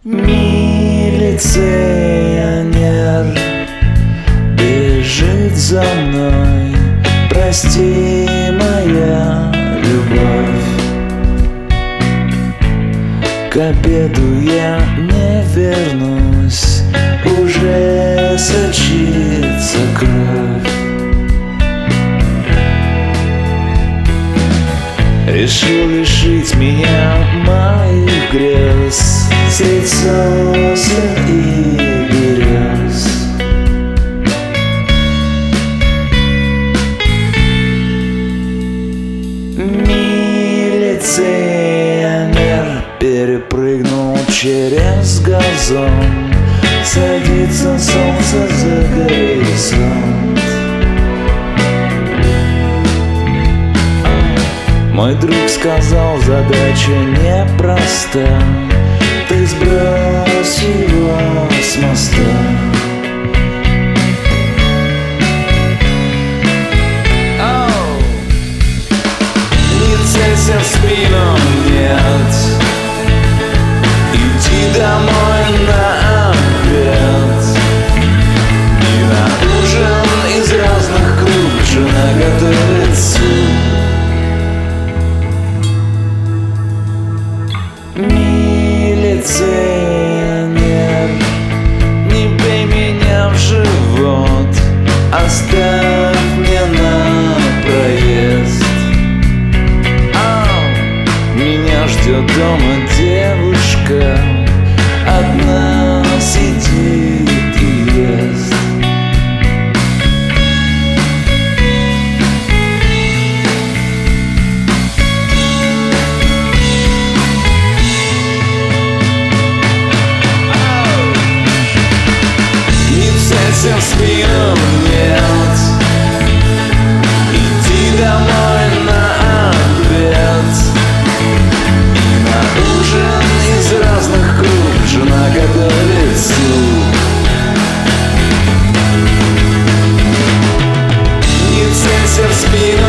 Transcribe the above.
Милиционер бежит за мной. Прости, моя любовь, к обеду я не вернусь, уже сочится кровь. Решил лишить меня моих грез средь сосен и берез. Милиционер перепрыгнул через газон, садится солнце за горизонт. Мой друг сказал, задача непроста, ты сбрось его с моста. Не целься в спину, нет, иди домой на обед. И на ужин из разных круг жена готовит суп. Милиционер, не бей меня в живот, оставь мне на проезд. Меня ждет дома девушка, одна сидит и ест. В спину, нет, иди домой на обед. И на ужин из разных круг жена готовит суп. Не целься в спину.